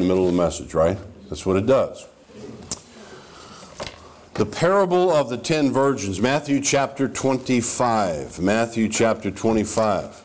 the middle of the message, right? That's what it does. The parable of the 10 virgins, Matthew chapter 25. Matthew chapter 25.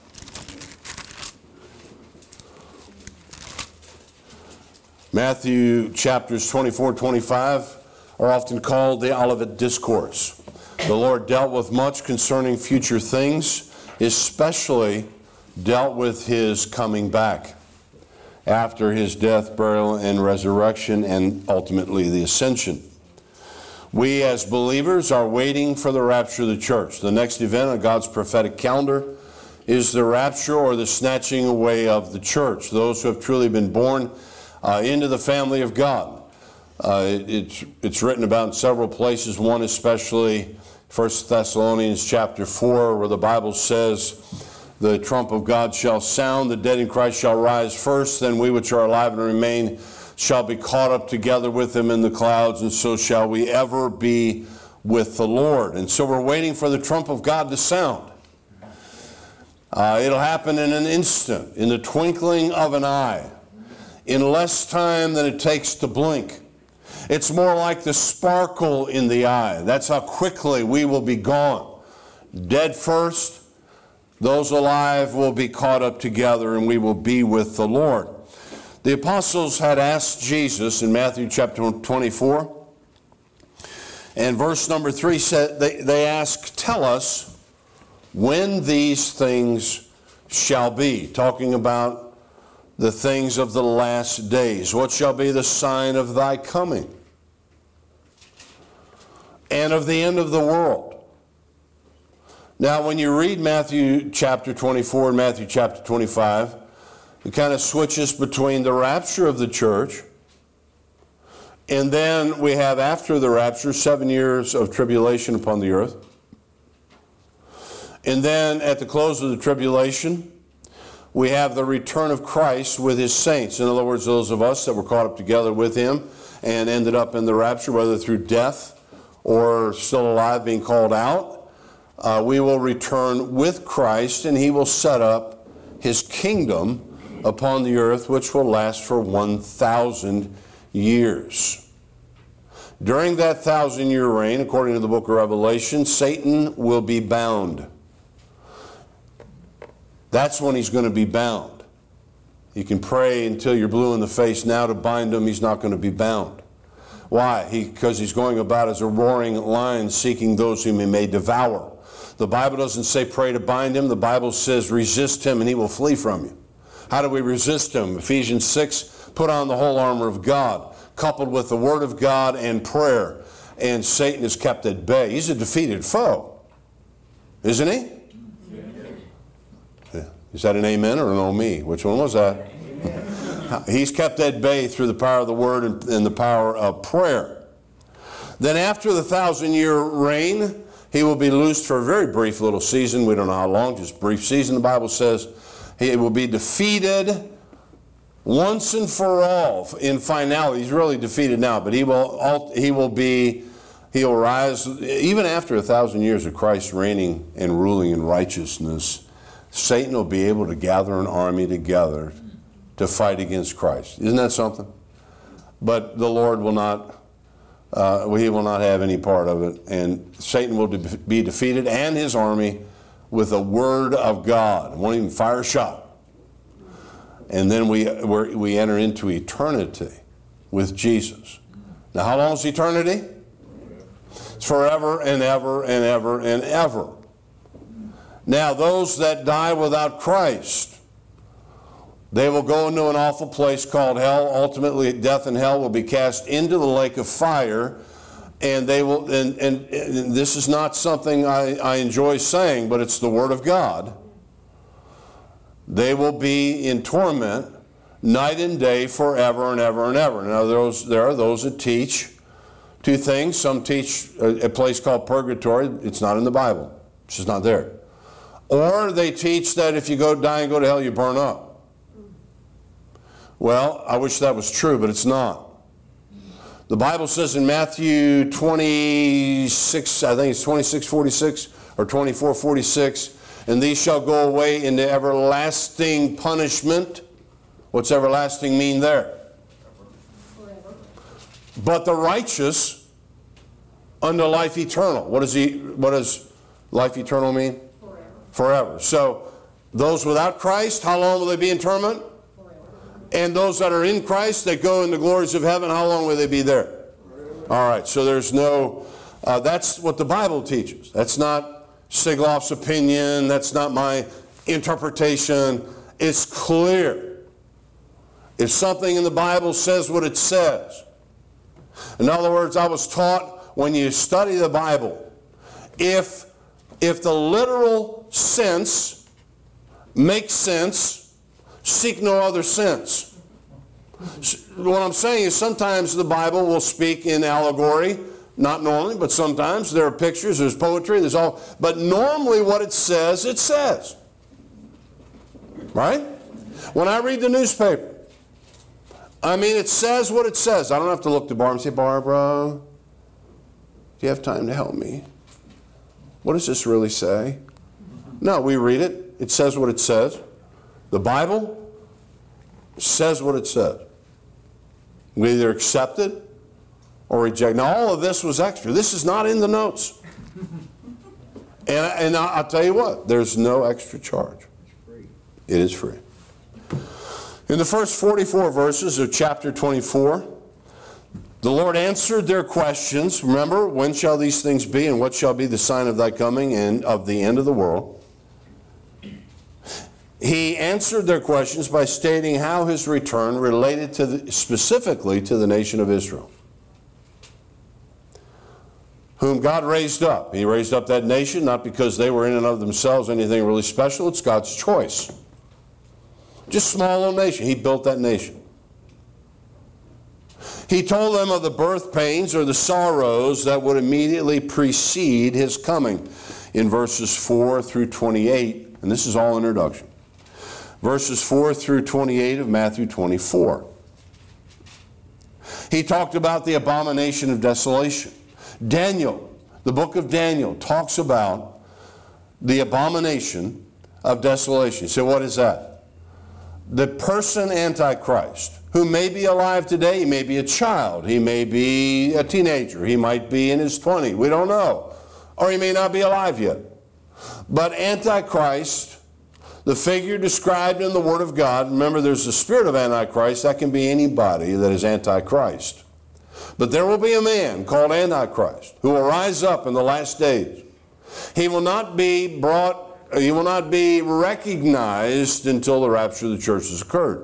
Matthew chapters 24, 25 are often called the Olivet Discourse. The Lord dealt with much concerning future things, especially dealt with his coming back after his death, burial, and resurrection, and ultimately the ascension. We as believers are waiting for the rapture of the church. The next event on God's prophetic calendar is the rapture or the snatching away of the church, those who have truly been born into the family of God. It's written about in several places, one especially 1 Thessalonians chapter 4, where the Bible says, the trump of God shall sound, the dead in Christ shall rise first, then we which are alive and remain shall be caught up together with him in the clouds, and so shall we ever be with the Lord. And so we're waiting for the trump of God to sound. It'll happen in an instant, in the twinkling of an eye, in less time than it takes to blink. It's more like the sparkle in the eye. That's how quickly we will be gone. Dead first, those alive will be caught up together, and we will be with the Lord. The apostles had asked Jesus in Matthew chapter 24, and verse number 3 said, they asked, tell us when these things shall be, talking about the things of the last days. What shall be the sign of thy coming and of the end of the world? Now, when you read Matthew chapter 24 and Matthew chapter 25, it kind of switches between the rapture of the church, and then we have after the rapture 7 years of tribulation upon the earth. And then at the close of the tribulation, we have the return of Christ with his saints. In other words, those of us that were caught up together with him and ended up in the rapture, whether through death or still alive being called out, we will return with Christ, and he will set up his kingdom upon the earth, which will last for 1,000 years. During that 1,000-year reign, according to the book of Revelation, Satan will be bound. That's when he's going to be bound. You can pray until you're blue in the face now to bind him. He's not going to be bound. Why? Because he's going about as a roaring lion seeking those whom he may devour. The Bible doesn't say pray to bind him. The Bible says resist him and he will flee from you. How do we resist him? Ephesians 6, put on the whole armor of God, coupled with the word of God and prayer. And Satan is kept at bay. He's a defeated foe, isn't he? Is that an amen or an oh me? Which one was that? He's kept at bay through the power of the word and the power of prayer. Then after the 1,000-year reign, he will be loosed for a very brief little season. We don't know how long, just brief season. The Bible says he will be defeated once and for all in finality. He's really defeated now, but he'll rise even after 1,000 years of Christ reigning and ruling in righteousness. Satan will be able to gather an army together to fight against Christ. Isn't that something? But the Lord will not, he will not have any part of it. And Satan will be defeated and his army with the word of God. Won't even fire a shot. And then we enter into eternity with Jesus. Now, how long is eternity? It's forever and ever and ever and ever. Now, those that die without Christ, they will go into an awful place called hell. Ultimately, death and hell will be cast into the lake of fire, and they will. And this is not something I enjoy saying, but it's the Word of God. They will be in torment night and day forever and ever and ever. Now, there are those that teach two things. Some teach a place called purgatory. It's not in the Bible. It's just not there. Or they teach that if you die and go to hell, you burn up. Well, I wish that was true, but it's not. The Bible says in Matthew 26, I think it's 26:46 or 24:46, and these shall go away into everlasting punishment. What's everlasting mean there? but the righteous unto life eternal. What does life eternal mean? Forever. So those without Christ, how long will they be in torment? Forever. And those that are in Christ, that go in the glories of heaven, how long will they be there? Forever. All right, so there's no, that's what the Bible teaches. That's not Sigloff's opinion. That's not my interpretation. It's clear. If something in the Bible says what it says. In other words, I was taught when you study the Bible, if the literal sense makes sense, seek no other sense. What I'm saying is sometimes the Bible will speak in allegory, not normally, but sometimes there are pictures, there's poetry, there's all, but normally what it says, it says. Right? When I read the newspaper, I mean, it says what it says. I don't have to look to Barbara and say, Barbara, do you have time to help me? What does this really say? No, we read it. It says what it says. The Bible says what it says. We either accept it or reject. Now, all of this was extra. This is not in the notes. And I'll tell you what, there's no extra charge. It is free. In the first 44 verses of chapter 24, the Lord answered their questions. Remember, when shall these things be, and what shall be the sign of thy coming and of the end of the world? He answered their questions by stating how his return related to specifically to the nation of Israel, whom God raised up. He raised up that nation not because they were in and of themselves anything really special. It's God's choice. Just small little nation. He built that nation. He told them of the birth pains or the sorrows that would immediately precede his coming in verses 4 through 28. And this is all introduction. Verses 4 through 28 of Matthew 24. He talked about the abomination of desolation. Daniel, the book of Daniel, talks about the abomination of desolation. So what is that? The person Antichrist, who may be alive today, he may be a child, he may be a teenager, he might be in his 20s, we don't know. Or he may not be alive yet. But Antichrist, the figure described in the Word of God, remember there's the spirit of Antichrist, that can be anybody that is Antichrist. But there will be a man called Antichrist who will rise up in the last days. He will not be recognized until the rapture of the church has occurred.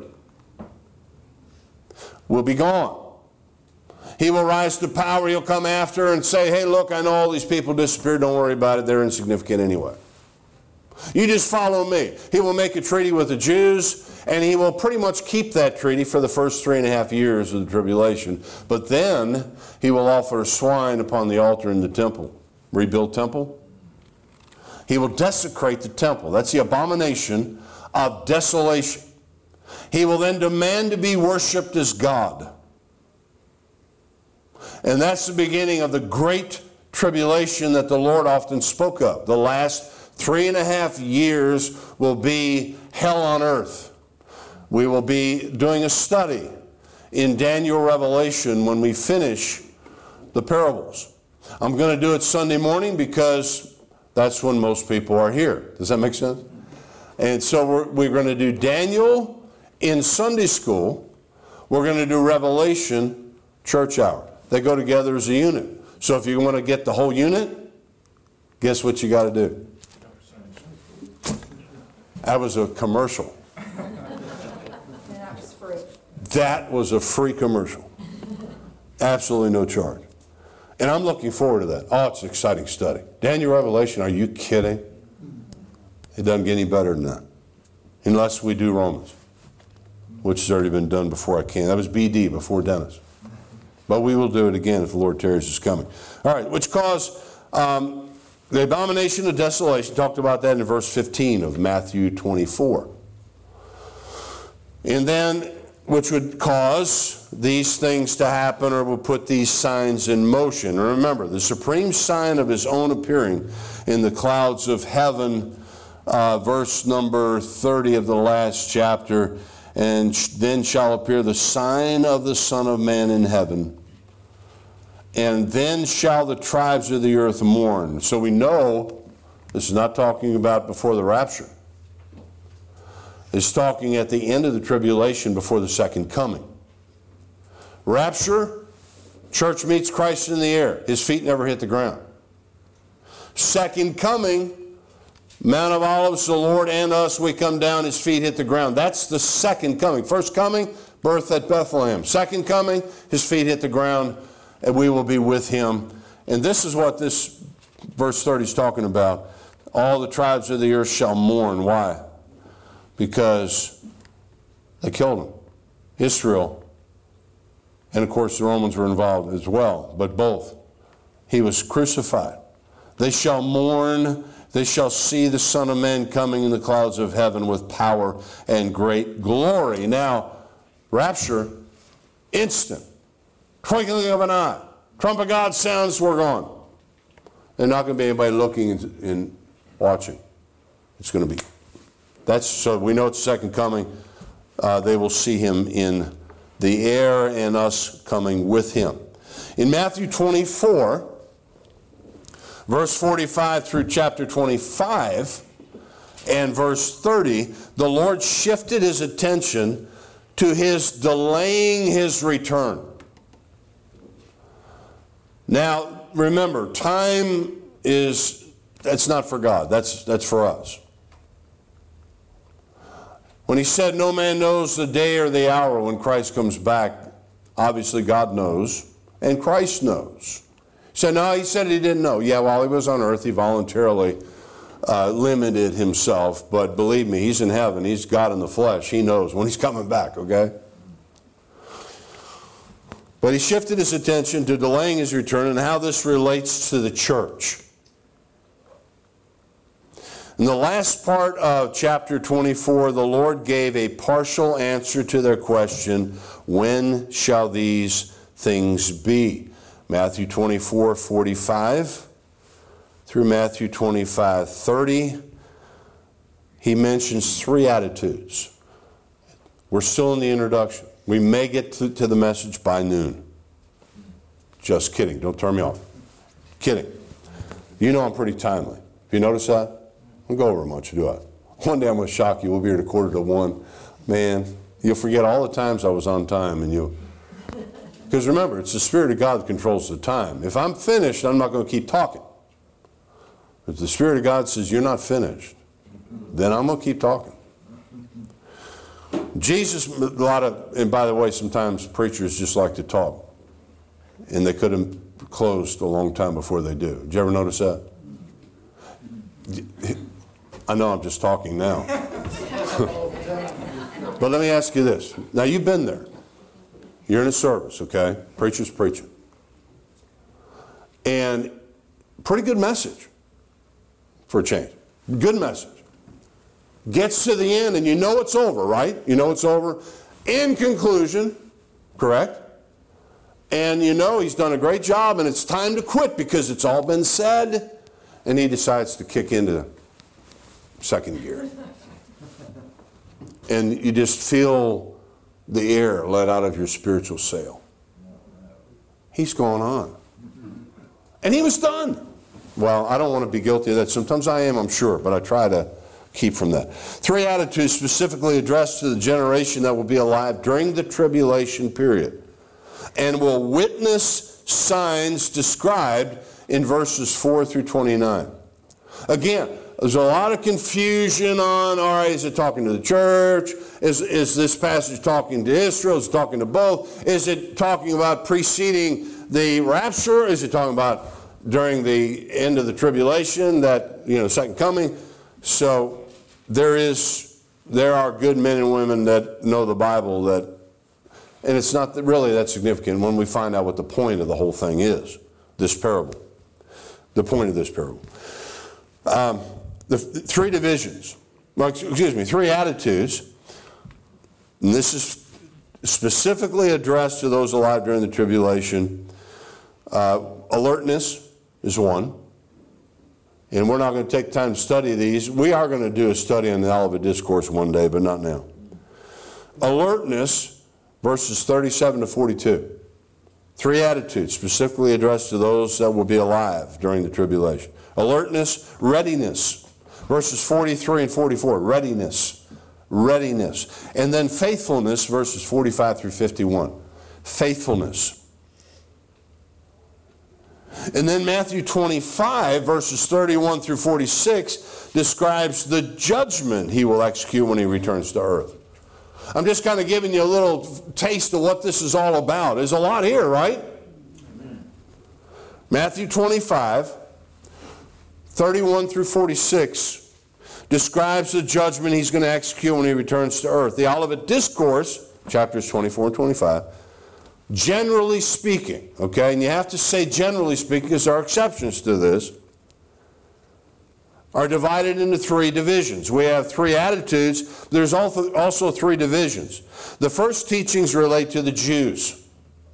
Will be gone. He will rise to power. He'll come after and say, hey, look, I know all these people disappeared. Don't worry about it. They're insignificant anyway. You just follow me. He will make a treaty with the Jews, and he will pretty much keep that treaty for the first 3.5 years of the tribulation. But then he will offer swine upon the altar in the temple. Rebuild temple. He will desecrate the temple. That's the abomination of desolation. He will then demand to be worshipped as God. And that's the beginning of the great tribulation that the Lord often spoke of. The last 3.5 years will be hell on earth. We will be doing a study in Daniel Revelation when we finish the parables. I'm going to do it Sunday morning because that's when most people are here. Does that make sense? And so we're going to do Daniel in Sunday school. We're going to do Revelation church hour. They go together as a unit. So if you want to get the whole unit, guess what you got to do? That was a commercial. That was free. That was a free commercial. Absolutely no charge. And I'm looking forward to that. Oh, it's an exciting study. Daniel Revelation, are you kidding? It doesn't get any better than that. Unless we do Romans, which has already been done before I came. That was BD, before Dennis. But we will do it again if the Lord tarries is coming. All right, which caused the abomination of desolation. Talked about that in verse 15 of Matthew 24. And then, which would cause these things to happen or would put these signs in motion. And remember, the supreme sign of his own appearing in the clouds of heaven, verse number 30 of the last chapter, and then shall appear the sign of the Son of Man in heaven. And then shall the tribes of the earth mourn. So we know this is not talking about before the rapture. It's talking at the end of the tribulation before the second coming. Rapture, church meets Christ in the air. His feet never hit the ground. Second coming, Mount of Olives, the Lord and us, we come down, his feet hit the ground. That's the second coming. First coming, birth at Bethlehem. Second coming, his feet hit the ground, and we will be with him. And this is what this verse 30 is talking about. All the tribes of the earth shall mourn. Why? Because they killed him. Israel. And of course the Romans were involved as well, but both. He was crucified. They shall mourn. They shall see the Son of Man coming in the clouds of heaven with power and great glory. Now, rapture, instant. Twinkling of an eye. Trump of God sounds, we're gone. There's not going to be anybody looking and watching. It's going to be. So we know it's the second coming. They will see him in the air and us coming with him. In Matthew 24, verse 45 through chapter 25 and verse 30, the Lord shifted his attention to his delaying his return. Now, remember, time that's not for God. That's for us. When he said no man knows the day or the hour when Christ comes back, obviously God knows, and Christ knows. He said, no, he said he didn't know. Yeah, while he was on earth, he voluntarily limited himself, but believe me, he's in heaven. He's God in the flesh. He knows when he's coming back, okay? But he shifted his attention to delaying his return and how this relates to the church. In the last part of chapter 24, the Lord gave a partial answer to their question, when shall these things be? Matthew 24:45 through Matthew 25:30, he mentions three attitudes. We're still in the introduction. We may get to the message by noon. Just kidding. Don't turn me off. Kidding. You know I'm pretty timely. Have you noticed that? I don't go over much, do I? One day I'm going to shock you. We'll be here at 1:45. Man, you'll forget all the times I was on time. Because remember, it's the Spirit of God that controls the time. If I'm finished, I'm not going to keep talking. If the Spirit of God says you're not finished, then I'm going to keep talking. Jesus, and by the way, sometimes preachers just like to talk. And they could have closed a long time before they do. Did you ever notice that? I know I'm just talking now. But let me ask you this. Now you've been there. You're in a service, okay? Preacher's preaching. And pretty good message for a change. Good message. Gets to the end and you know it's over, right? You know it's over. In conclusion, correct? And you know he's done a great job and it's time to quit because it's all been said. And he decides to kick into second gear. And you just feel the air let out of your spiritual sail. He's going on. And he was done. Well, I don't want to be guilty of that. Sometimes I am, I'm sure, but I try to keep from that. Three attitudes specifically addressed to the generation that will be alive during the tribulation period and will witness signs described in verses 4 through 29. Again, there's a lot of confusion on, all right, is it talking to the church? Is this passage talking to Israel? Is it talking to both? Is it talking about preceding the rapture? Is it talking about during the end of the tribulation, that, second coming? So there are good men and women that know the Bible and it's not really that significant when we find out what the point of the whole thing is, this parable. The point of this parable. The three divisions, three attitudes, and this is specifically addressed to those alive during the tribulation. Alertness is one, and we're not going to take time to study these. We are going to do a study on the Olivet Discourse one day, but not now. Alertness, verses 37 to 42. Three attitudes specifically addressed to those that will be alive during the tribulation. Alertness, readiness. Verses 43 and 44. Readiness. Readiness. And then faithfulness, verses 45 through 51. Faithfulness. And then Matthew 25, verses 31 through 46, describes the judgment he will execute when he returns to earth. I'm just kind of giving you a little taste of what this is all about. There's a lot here, right? Amen. Matthew 25, 31 through 46, describes the judgment he's going to execute when he returns to earth. The Olivet Discourse, chapters 24 and 25, generally speaking, okay, and you have to say generally speaking because there are exceptions to this, are divided into three divisions. We have three attitudes. There's also three divisions. The first teachings relate to the Jews.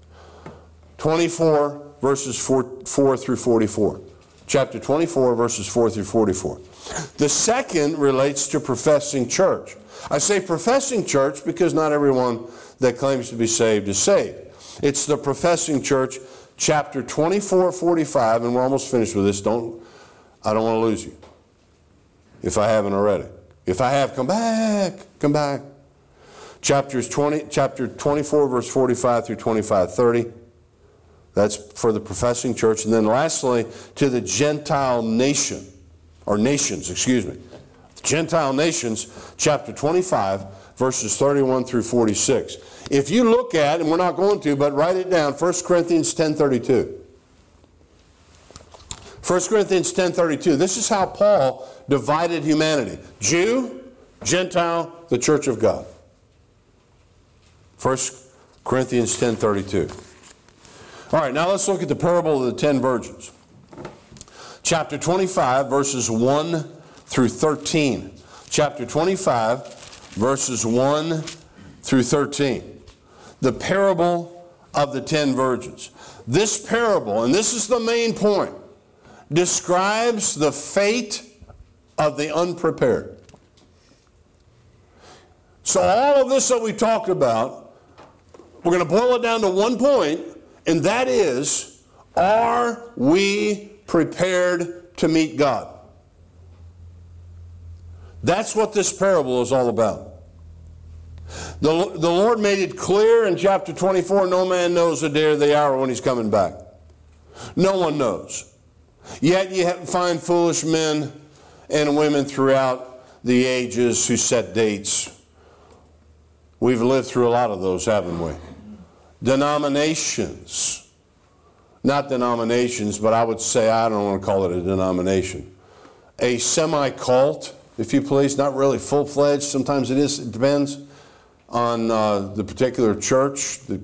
24 verses 4 through 44. Chapter 24 verses 4 through 44. The second relates to professing church. I say professing church because not everyone that claims to be saved is saved. It's the professing church, chapter 24, 45, and we're almost finished with this. I don't want to lose you. If I haven't already. If I have, come back, come back. Chapter 24, verse 45 through 25, 30. That's for the professing church. And then lastly, to the Gentile nation, or nations, excuse me. Gentile nations, chapter 25, verses 31 through 46. If you look at, and we're not going to, but write it down, 1 Corinthians 10:32. 1 Corinthians 10:32. This is how Paul divided humanity. Jew, Gentile, the church of God. 1 Corinthians 10:32. All right, now let's look at the parable of the 10 virgins. Chapter 25, verses 1 through 13. Chapter 25, verses 1 through 13. The parable of the 10 virgins. This parable, and this is the main point, describes the fate of the unprepared. So all of this that we talked about, we're going to boil it down to one point, and that is, are we prepared to meet God? That's what this parable is all about. The Lord made it clear in chapter 24, no man knows the day or the hour when he's coming back. No one knows. Yet you find foolish men and women throughout the ages who set dates. We've lived through a lot of those, haven't we? Denominations. Not denominations, but I would say, I don't want to call it a denomination. A semi-cult, if you please, not really full-fledged. Sometimes it is, it depends on the particular church that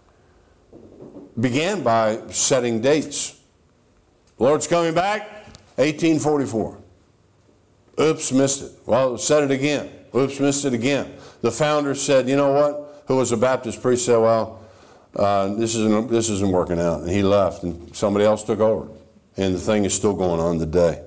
began by setting dates. The Lord's coming back, 1844. Oops, missed it. Well, said it again. Oops, missed it again. The founder said, you know what? Who was a Baptist priest said, well, this isn't working out. And he left, and somebody else took over. And the thing is still going on today.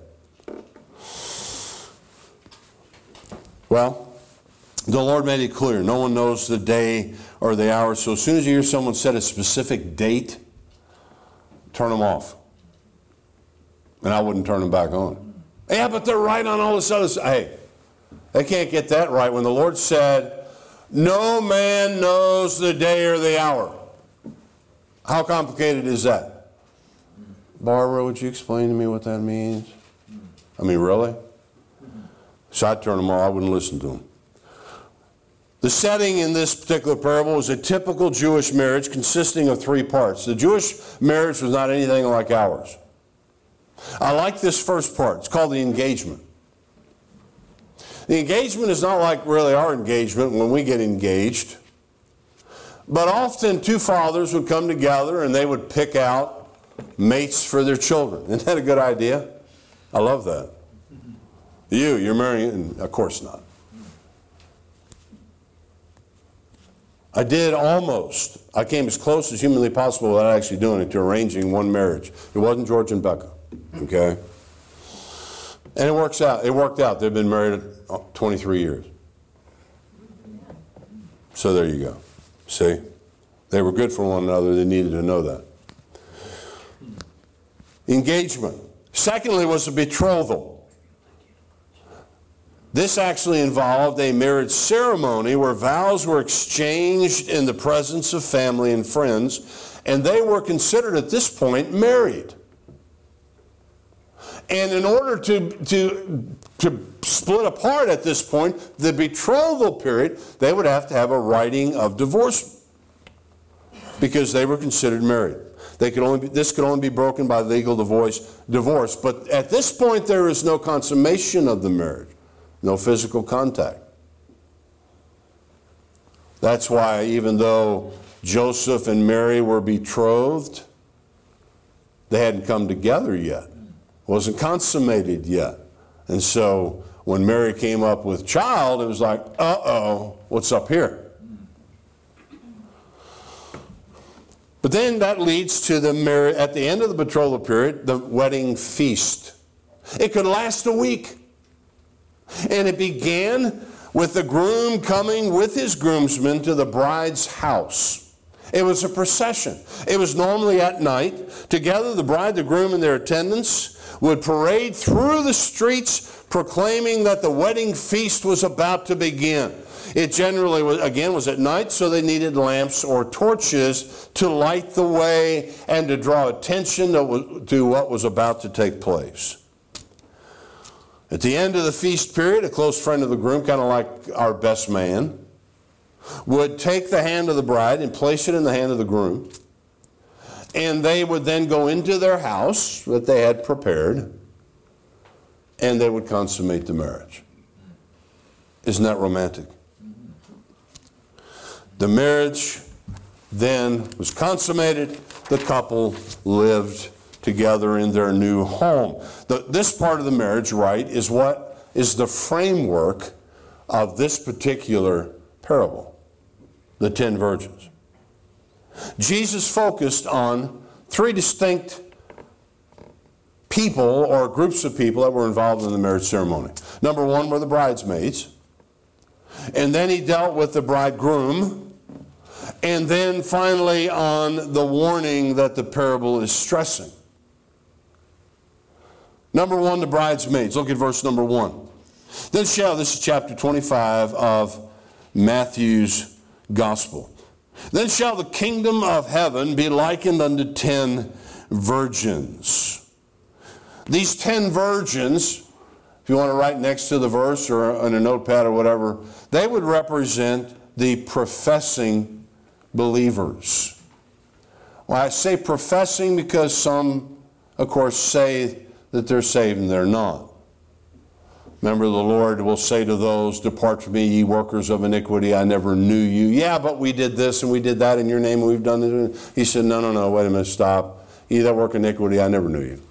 Well, the Lord made it clear. No one knows the day or the hour. So as soon as you hear someone set a specific date, turn them off. And I wouldn't turn them back on. Yeah, but they're right on all this other stuff. Hey, they can't get that right when the Lord said, no man knows the day or the hour. How complicated is that? Barbara, would you explain to me what that means? I mean, really? So I'd turn them off. I wouldn't listen to them. The setting in this particular parable is a typical Jewish marriage consisting of three parts. The Jewish marriage was not anything like ours. I like this first part. It's called the engagement. The engagement is not like really our engagement when we get engaged. But often two fathers would come together and they would pick out mates for their children. Isn't that a good idea? I love that. You're marrying? Of course not. I did almost. I came as close as humanly possible without actually doing it to arranging one marriage. It wasn't George and Becca. Okay? And it works out. It worked out. They've been married 23 years. So there you go. See? They were good for one another. They needed to know that. engagement. Secondly was a betrothal. This actually involved a marriage ceremony where vows were exchanged in the presence of family and friends, and they were considered at this point married. And in order to split apart at this point, the betrothal period, they would have to have a writing of divorce because they were considered married. This could only be broken by legal divorce. But at this point, there is no consummation of the marriage, no physical contact. That's why even though Joseph and Mary were betrothed, they hadn't come together yet. It wasn't consummated yet. And so when Mary came up with child, it was like, uh-oh, what's up here? But then that leads to at the end of the betrothal period, the wedding feast. It could last a week. And it began with the groom coming with his groomsmen to the bride's house. It was a procession. It was normally at night. Together, the bride, the groom, and their attendants would parade through the streets proclaiming that the wedding feast was about to begin. It generally, was at night, so they needed lamps or torches to light the way and to draw attention to what was about to take place. At the end of the feast period, a close friend of the groom, kind of like our best man, would take the hand of the bride and place it in the hand of the groom. And they would then go into their house that they had prepared, and they would consummate the marriage. Isn't that romantic? The marriage then was consummated. The couple lived together in their new home. This part of the marriage rite is what is the framework of this particular parable, the 10 virgins. Jesus focused on 3 distinct people or groups of people that were involved in the marriage ceremony. Number 1 were the bridesmaids. And then he dealt with the bridegroom. And then finally on the warning that the parable is stressing. Number 1, the bridesmaids. Look at verse number 1. This is chapter 25 of Matthew's Gospel. Then shall the kingdom of heaven be likened unto 10 virgins. These 10 virgins, if you want to write next to the verse or on a notepad or whatever, they would represent the professing believers. Well, I say professing because some, of course, say that they're saved and they're not. Remember, the Lord will say to those, "Depart from me, ye workers of iniquity, I never knew you." Yeah, but we did this and we did that in your name and we've done it. He said, no, wait a minute, stop. Ye that work iniquity, I never knew you.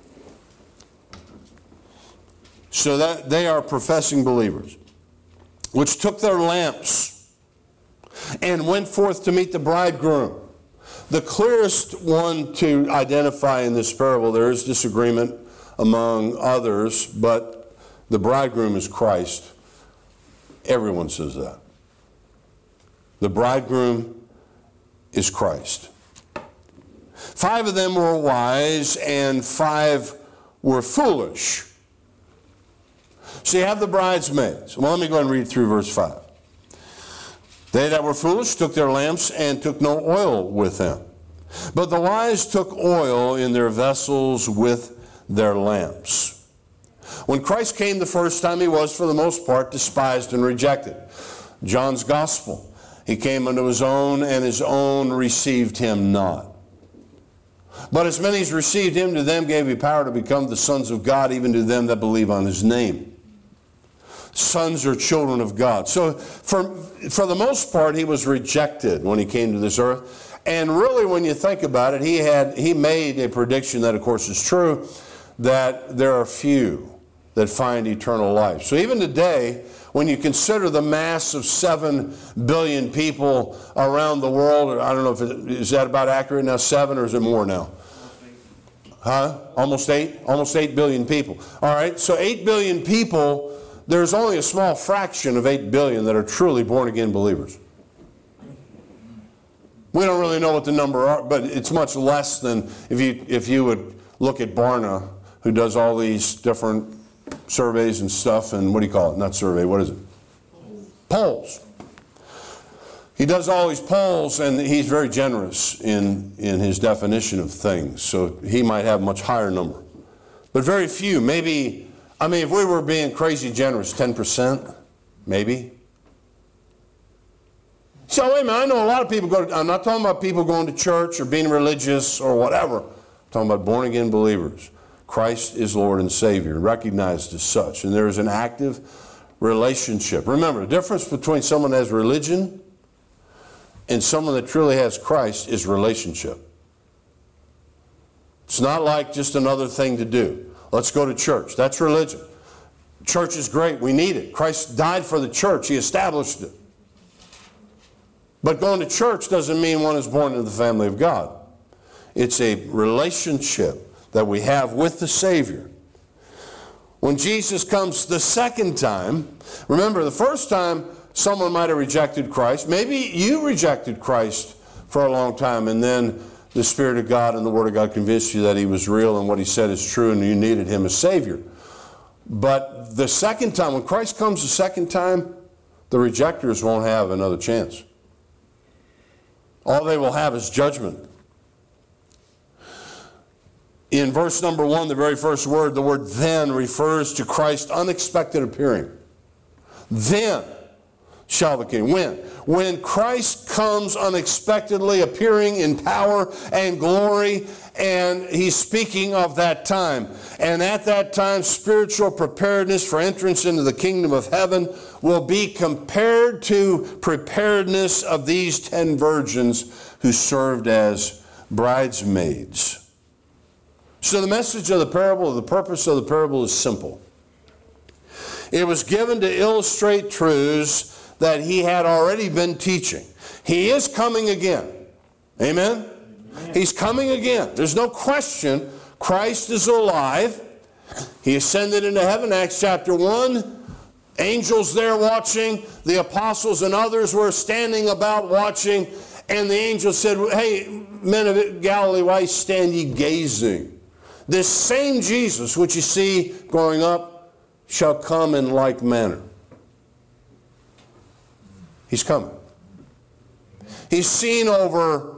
So that they are professing believers, which took their lamps and went forth to meet the bridegroom. The clearest one to identify in this parable, there is disagreement among others, but the bridegroom is Christ. Everyone says that. The bridegroom is Christ. 5 of them were wise and 5 were foolish. So you have the bridesmaids. Well, let me go ahead and read through verse 5. They that were foolish took their lamps and took no oil with them. But the wise took oil in their vessels with their lamps. When Christ came the first time, he was, for the most part, despised and rejected. John's Gospel. He came unto his own, and his own received him not. But as many as received him, to them gave he power to become the sons of God, even to them that believe on his name. Sons are children of God. So for the most part, he was rejected when he came to this earth. And really, when you think about it, he made a prediction that, of course, is true, that there are few that find eternal life. So even today, when you consider the mass of 7 billion people around the world, or I don't know is that about accurate now, 7, or is it more now? Huh? Almost 8? Almost 8 billion people. All right, so 8 billion people, there's only a small fraction of 8 billion that are truly born-again believers. We don't really know what the number are, but it's much less than if you would look at Barna, who does all these different surveys and stuff, and what do you call it? Not survey, what is it? Polls. He does all these polls, and he's very generous in his definition of things. So he might have a much higher number. But very few, maybe, if we were being crazy generous, 10%, maybe. So wait a minute, I know a lot of people I'm not talking about people going to church or being religious or whatever. I'm talking about born-again believers. Christ is Lord and Savior, recognized as such. And there is an active relationship. Remember, the difference between someone that has religion and someone that truly has Christ is relationship. It's not like just another thing to do. Let's go to church. That's religion. Church is great. We need it. Christ died for the church. He established it. But going to church doesn't mean one is born into the family of God. It's a relationship that we have with the Savior. When Jesus comes the second time, remember the first time someone might have rejected Christ. Maybe you rejected Christ for a long time, and then the Spirit of God and the Word of God convinced you that He was real and what He said is true, and you needed Him as Savior. But the second time, when Christ comes the second time, the rejectors won't have another chance. All they will have is judgment. In verse number 1, the very first word, the word then refers to Christ's unexpected appearing. Then shall the King. When? When Christ comes unexpectedly, appearing in power and glory, and he's speaking of that time. And at that time, spiritual preparedness for entrance into the kingdom of heaven will be compared to preparedness of these 10 virgins who served as bridesmaids. So the message of the parable, the purpose of the parable is simple. It was given to illustrate truths that he had already been teaching. He is coming again. Amen? He's coming again. There's no question. Christ is alive. He ascended into heaven, Acts chapter 1. Angels there watching. The apostles and others were standing about watching. And the angel said, hey, men of Galilee, why stand ye gazing? This same Jesus, which you see growing up, shall come in like manner. He's coming. He's seen over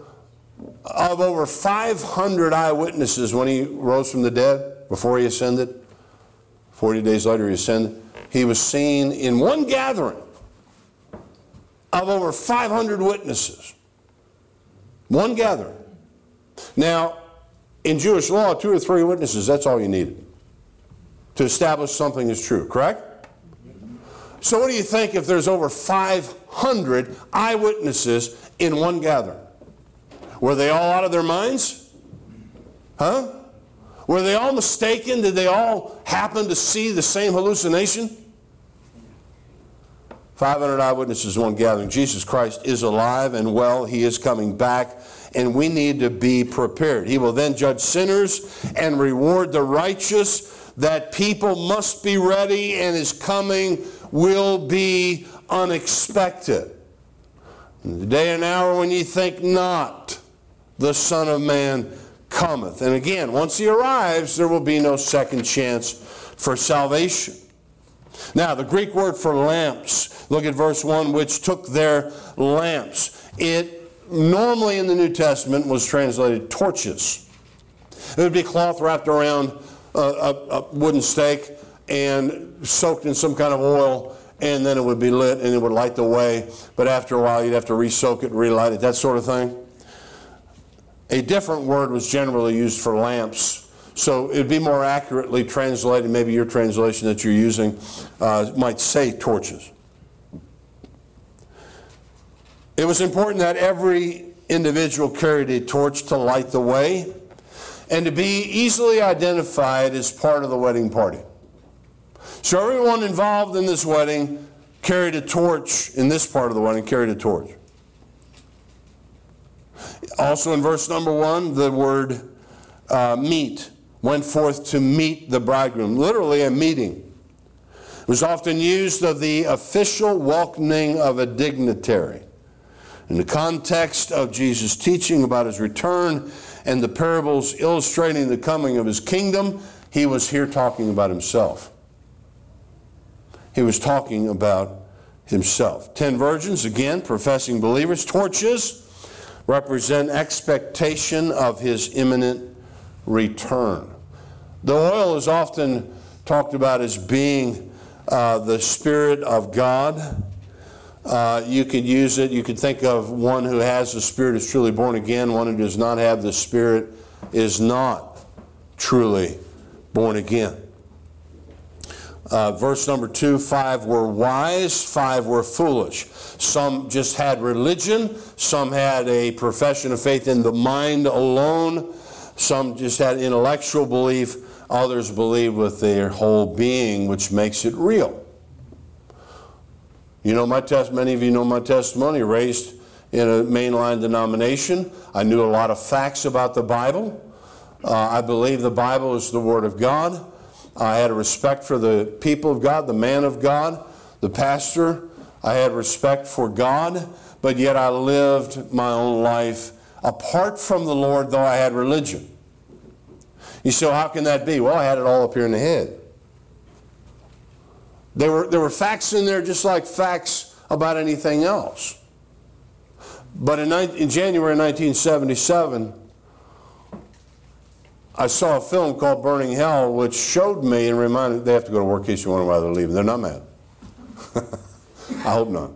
500 eyewitnesses when he rose from the dead, before he ascended. 40 days later he ascended. He was seen in one gathering of over 500 witnesses. One gathering. Now, in Jewish law, 2 or 3 witnesses, that's all you needed to establish something is true, correct? So what do you think if there's over 500 eyewitnesses in one gathering? Were they all out of their minds? Huh? Were they all mistaken? Did they all happen to see the same hallucination? 500 eyewitnesses in one gathering. Jesus Christ is alive and well. He is coming back, and we need to be prepared. He will then judge sinners and reward the righteous. That people must be ready, and his coming will be unexpected. In the day and hour when ye think not, the Son of Man cometh. And again, once he arrives, there will be no second chance for salvation. Now, the Greek word for lamps, look at verse 1, which took their lamps. It normally in the New Testament was translated torches. It would be cloth wrapped around a wooden stake and soaked in some kind of oil, and then it would be lit and it would light the way. But after a while, you'd have to re-soak it, relight it, that sort of thing. A different word was generally used for lamps. So it would be more accurately translated, maybe your translation that you're using might say torches. It was important that every individual carried a torch to light the way and to be easily identified as part of the wedding party. So everyone involved in this wedding carried a torch, in this part of the wedding, carried a torch. Also in verse number 1, the word meet, went forth to meet the bridegroom, literally a meeting. It was often used of the official welcoming of a dignitary. In the context of Jesus' teaching about his return and the parables illustrating the coming of his kingdom, he was here talking about himself. He was talking about himself. 10 virgins, again, professing believers. Torches represent expectation of his imminent return. The oil is often talked about as being the Spirit of God. You could use it, you could think of one who has the Spirit is truly born again. One who does not have the Spirit is not truly born again. Verse number 2, 5 were wise, 5 were foolish. Some just had religion, some had a profession of faith in the mind alone, some just had intellectual belief, others believed with their whole being, which makes it real. You know many of you know my testimony, raised in a mainline denomination. I knew a lot of facts about the Bible. I believe the Bible is the Word of God. I had a respect for the people of God, the man of God, the pastor. I had respect for God, but yet I lived my own life apart from the Lord, though I had religion. You say, well, how can that be? Well, I had it all up here in the head. There were facts in there just like facts about anything else. But in January 1977, I saw a film called Burning Hell, which showed me and reminded, they have to go to work in case you wonder why they're leaving. They're not mad. I hope not.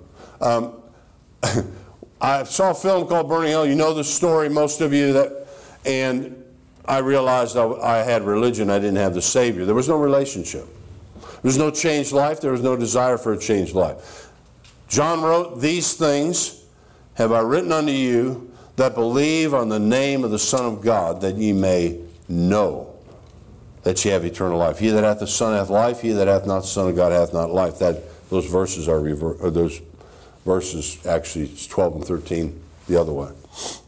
I saw a film called Burning Hell. You know the story, most of you, and I realized I had religion. I didn't have the Savior. There was no relationship. There was no changed life. There was no desire for a changed life. John wrote, "These things have I written unto you that believe on the name of the Son of God, that ye may know that ye have eternal life. He that hath the Son hath life. He that hath not the Son of God hath not life." Those verses are those verses actually, it's 12 and 13 the other way.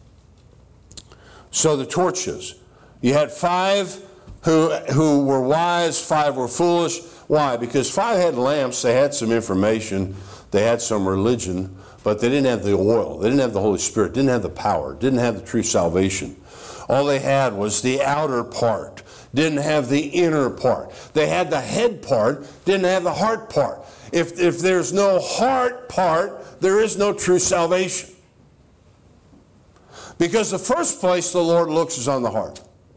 So the torches. You had 5 who were wise, 5 were foolish. Why? Because 5 had lamps, they had some information, they had some religion, but they didn't have the oil, they didn't have the Holy Spirit, didn't have the power, didn't have the true salvation. All they had was the outer part, didn't have the inner part. They had the head part, didn't have the heart part. If there's no heart part, there is no true salvation. Because the first place the Lord looks is on the heart.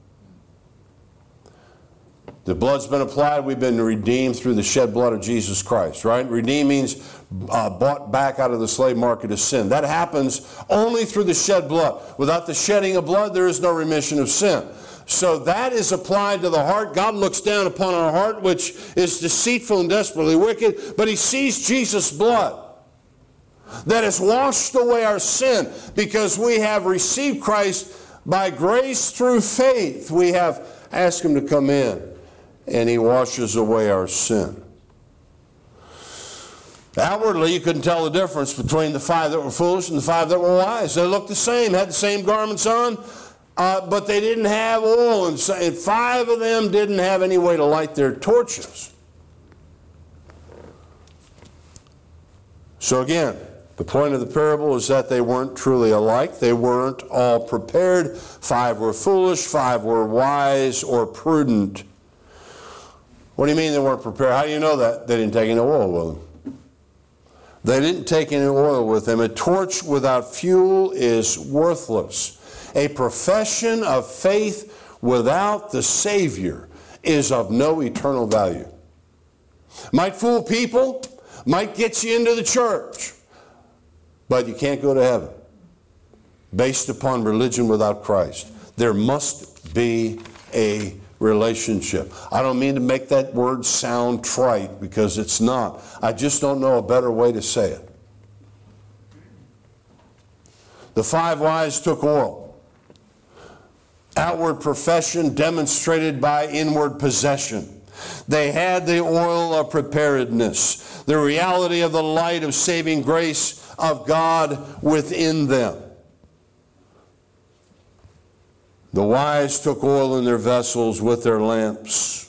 The blood's been applied. We've been redeemed through the shed blood of Jesus Christ, right? Redeemed means bought back out of the slave market of sin. That happens only through the shed blood. Without the shedding of blood, there is no remission of sin. So that is applied to the heart. God looks down upon our heart, which is deceitful and desperately wicked, but He sees Jesus' blood that has washed away our sin because we have received Christ by grace through faith. We have asked Him to come in, and He washes away our sin. Outwardly, you couldn't tell the difference between the 5 that were foolish and the 5 that were wise. They looked the same, had the same garments on, but they didn't have oil, and 5 of them didn't have any way to light their torches. So again, the point of the parable is that they weren't truly alike. They weren't all prepared. 5 were foolish, 5 were wise or prudent. What do you mean they weren't prepared? How do you know that? They didn't take any oil with them. They didn't take any oil with them. A torch without fuel is worthless. A profession of faith without the Savior is of no eternal value. Might fool people, might get you into the church, but you can't go to heaven based upon religion without Christ. There must be a relationship. I don't mean to make that word sound trite, because it's not. I just don't know a better way to say it. The 5 wise took oil. Outward profession demonstrated by inward possession. They had the oil of preparedness, the reality of the light of saving grace of God within them. The wise took oil in their vessels with their lamps.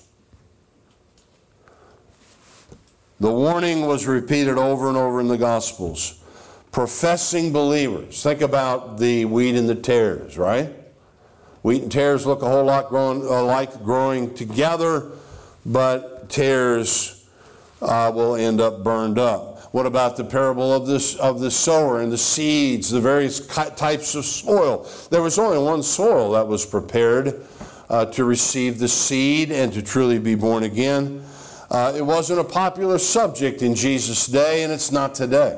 The warning was repeated over and over in the Gospels. professing believers. Think about the wheat and the tares, right? Wheat and tares look a whole lot alike growing together, but tares will end up burned up. What about the parable of the sower and the seeds, the various types of soil? There was only one soil that was prepared to receive the seed and to truly be born again. It wasn't a popular subject in Jesus' day, and it's not today.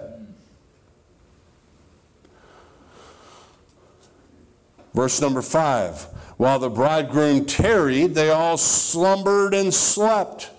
Verse number 5. While the bridegroom tarried, they all slumbered and slept.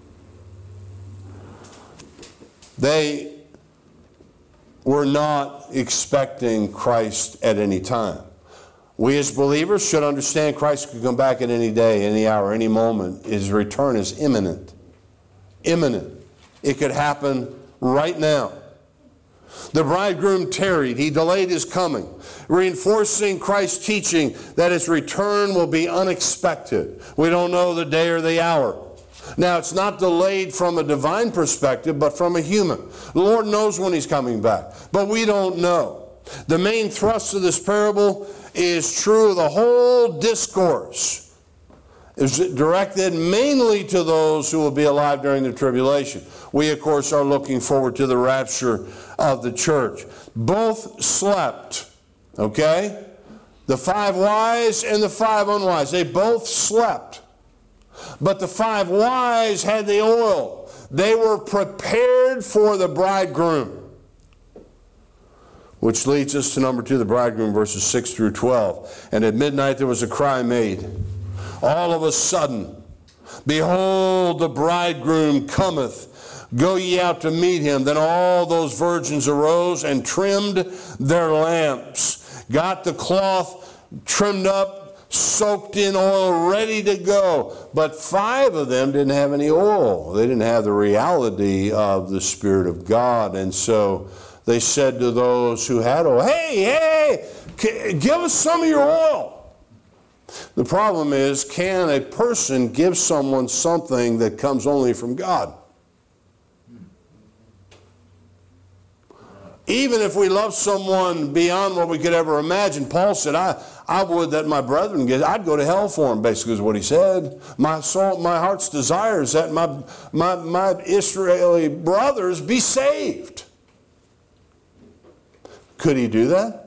They were not expecting Christ at any time. We as believers should understand Christ could come back at any day, any hour, any moment. His return is imminent. Imminent. It could happen right now. The bridegroom tarried. He delayed his coming, reinforcing Christ's teaching that his return will be unexpected. We don't know the day or the hour. Now, it's not delayed from a divine perspective, but from a human. The Lord knows when He's coming back, but we don't know. The main thrust of this parable is true of the whole discourse. It's directed mainly to those who will be alive during the tribulation. We, of course, are looking forward to the rapture of the church. Both slept, okay? The 5 wise and the 5 unwise, they both slept. But the 5 wise had the oil. They were prepared for the bridegroom. Which leads us to number 2, the bridegroom, verses 6 through 12. And at midnight there was a cry made. All of a sudden, behold, the bridegroom cometh. Go ye out to meet him. Then all those virgins arose and trimmed their lamps. Got the cloth trimmed up, soaked in oil, ready to go. But 5 of them didn't have any oil. They didn't have the reality of the Spirit of God. And so they said to those who had oil, hey, give us some of your oil. The problem is, can a person give someone something that comes only from God? Even if we love someone beyond what we could ever imagine, Paul said, I would that my brethren get, I'd go to hell for them, basically is what he said. My soul, my heart's desire is that my Israeli brothers be saved. Could he do that?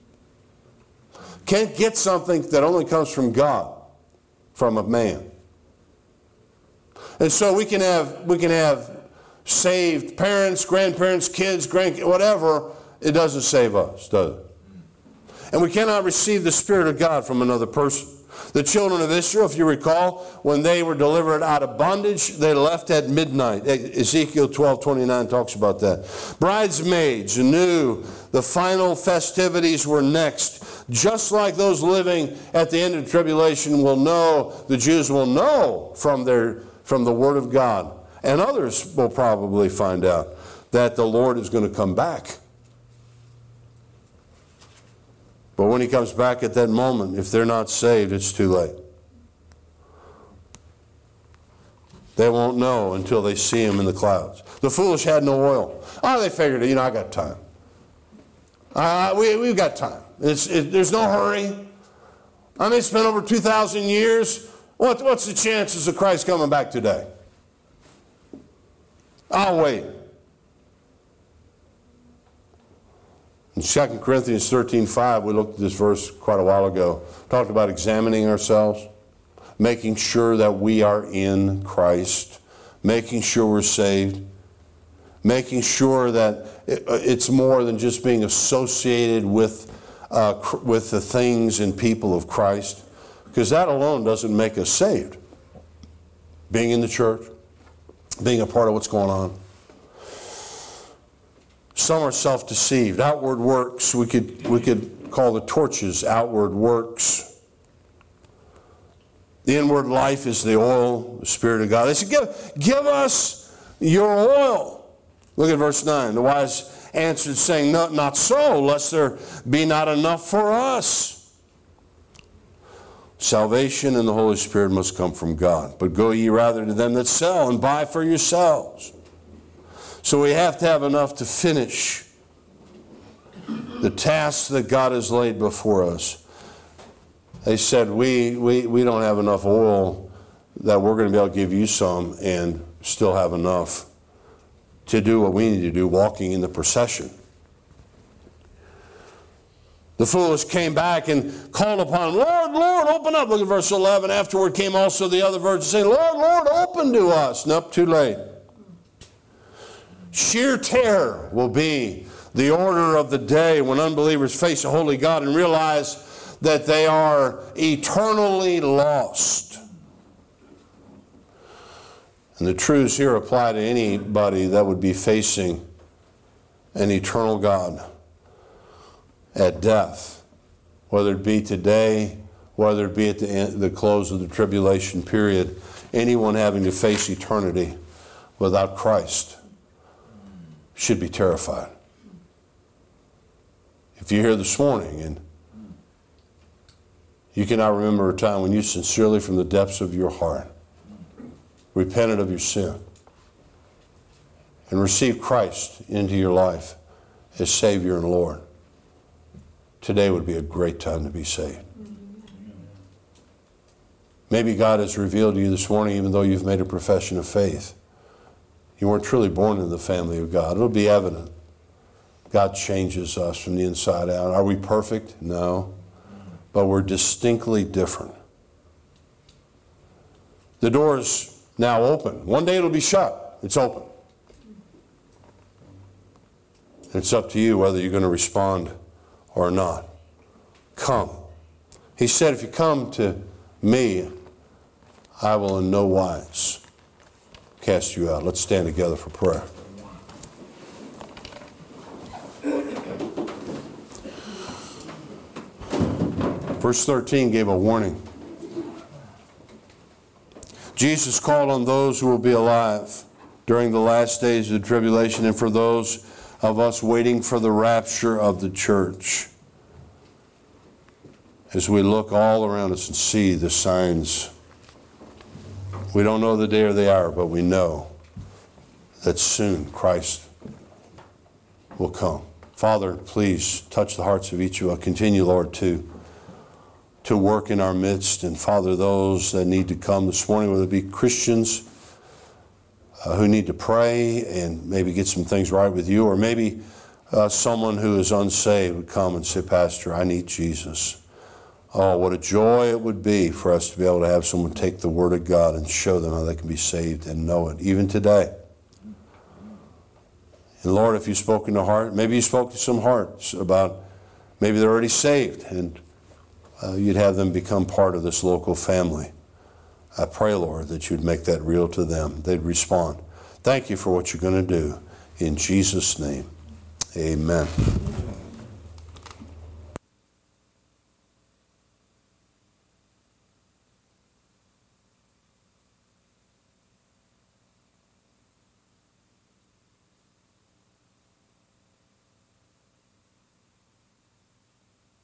Can't get something that only comes from God, from a man. And so we can have saved parents, grandparents, kids, grandkids, whatever. It doesn't save us, does it? And we cannot receive the Spirit of God from another person. The children of Israel, if you recall, when they were delivered out of bondage, they left at midnight. Ezekiel 12:29 talks about that. Bridesmaids knew the final festivities were next. Just like those living at the end of the tribulation will know, the Jews will know from the Word of God. And others will probably find out that the Lord is going to come back. But when He comes back at that moment, if they're not saved, it's too late. They won't know until they see Him in the clouds. The foolish had no oil. Oh, they figured, I got time. We've got time. There's no hurry. It's been over 2,000 years. What's the chances of Christ coming back today? I'll wait. In 2 Corinthians 13:5, we looked at this verse quite a while ago. Talked about examining ourselves, making sure that we are in Christ, making sure we're saved, making sure that it's more than just being associated with the things and people of Christ, because that alone doesn't make us saved. Being in the church, being a part of what's going on. Some are self-deceived. Outward works, we could call the torches outward works. The inward life is the oil, the Spirit of God. They said, give us your oil. Look at verse 9. The wise answered, saying, no, not so, lest there be not enough for us. Salvation and the Holy Spirit must come from God. But go ye rather to them that sell and buy for yourselves. So we have to have enough to finish. the tasks that God has laid before us. They said, we don't have enough oil that we're going to be able to give you some and still have enough to do what we need to do, walking in the procession. The foolish came back and called upon him, Lord, Lord, open up. Look at verse 11. Afterward came also the other virgins saying, Lord, Lord, open to us. Nope, too late. Sheer terror will be the order of the day when unbelievers face a holy God and realize that they are eternally lost. And the truths here apply to anybody that would be facing an eternal God at death, whether it be today, whether it be at the close of the tribulation period, anyone having to face eternity without Christ should be terrified. If you're here this morning and you cannot remember a time when you sincerely, from the depths of your heart, repented of your sin and received Christ into your life as Savior and Lord, today would be a great time to be saved. Maybe God has revealed to you this morning, even though you've made a profession of faith, you weren't truly born into the family of God. It'll be evident. God changes us from the inside out. Are we perfect? No. But we're distinctly different. The door is now open. One day it'll be shut. It's open. It's up to you whether you're going to respond or not. Come. He said, if you come to me, I will in no wise cast you out. Let's stand together for prayer. Verse 13 gave a warning. Jesus called on those who will be alive during the last days of the tribulation, and for those of us waiting for the rapture of the church. As we look all around us and see the signs, we don't know the day or the hour, but we know that soon Christ will come. Father, please touch the hearts of each of us. Continue, Lord, to work in our midst. And Father, those that need to come this morning, whether it be Christians who need to pray and maybe get some things right with you, or maybe someone who is unsaved would come and say, Pastor, I need Jesus. Oh, what a joy it would be for us to be able to have someone take the Word of God and show them how they can be saved and know it, even today. And Lord, if you spoke in the heart, maybe you spoke to some hearts about maybe they're already saved, and you'd have them become part of this local family. I pray, Lord, that you'd make that real to them. They'd respond. Thank you for what you're going to do. In Jesus' name, amen.